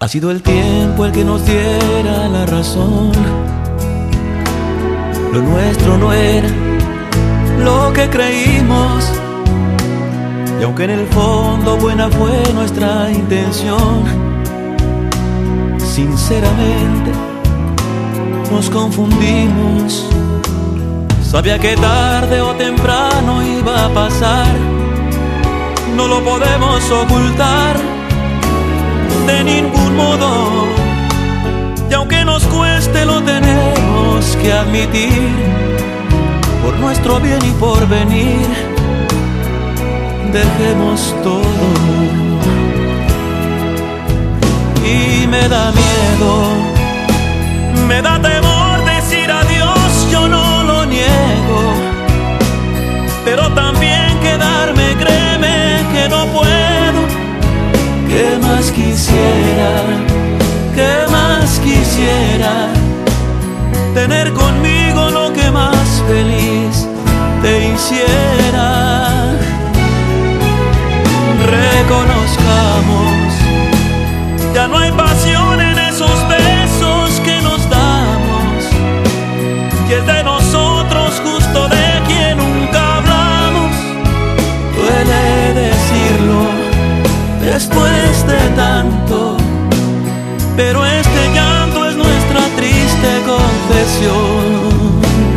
Ha sido el tiempo el que nos diera la razón. Lo nuestro no era lo que creímos, y aunque en el fondo buena fue nuestra intención, sinceramente nos confundimos. Sabía que tarde o temprano iba a pasar, no lo podemos ocultar de ningún modo, y aunque nos cueste lo tenemos que admitir, por nuestro bien y por venir, dejemos todo. Y me da miedo, me da temor decir adiós, yo no lo niego, pero también quedarme, créeme que no puedo. ¿Qué más quisiera? ¿Qué más quisiera? Tener conmigo lo que más feliz te hiciera. Reconozcamos, ya no hay pasión en esos besos que nos damos, y es de nosotros, justo de quien nunca hablamos. Duele decirlo después de tanto, pero este llanto es nuestra triste confesión.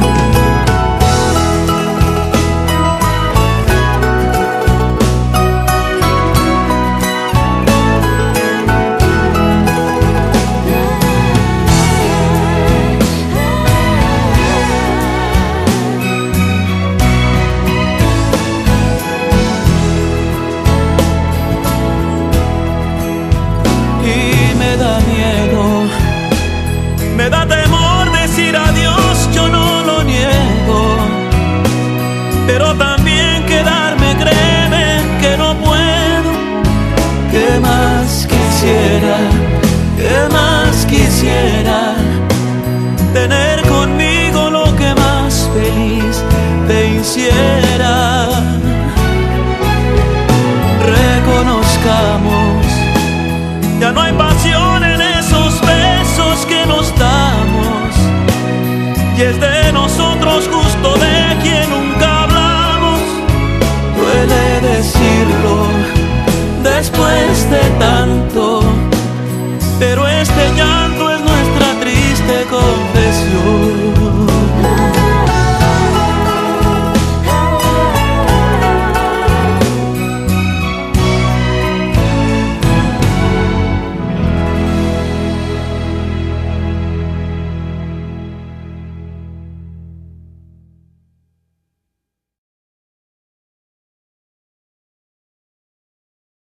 Me da temor decir adiós, yo no lo niego, pero también quedarme, créeme que no puedo. ¿Qué más quisiera? ¿Qué más quisiera? Tener conmigo lo que más feliz te hiciera. Reconozcamos, ya no hay pasión en esos besos que nos damos, y es de nosotros, justo de quien nunca hablamos. Duele decirlo después de tanto, pero este ya